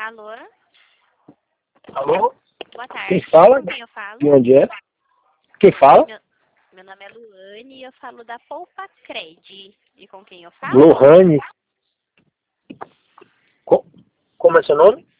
Alô? Alô? Boa tarde. Quem fala? Com quem eu falo? De onde é? Quem fala? Meu nome é Luane e eu falo da Poupa Cred. E com quem eu falo? Lohane. Como é seu nome?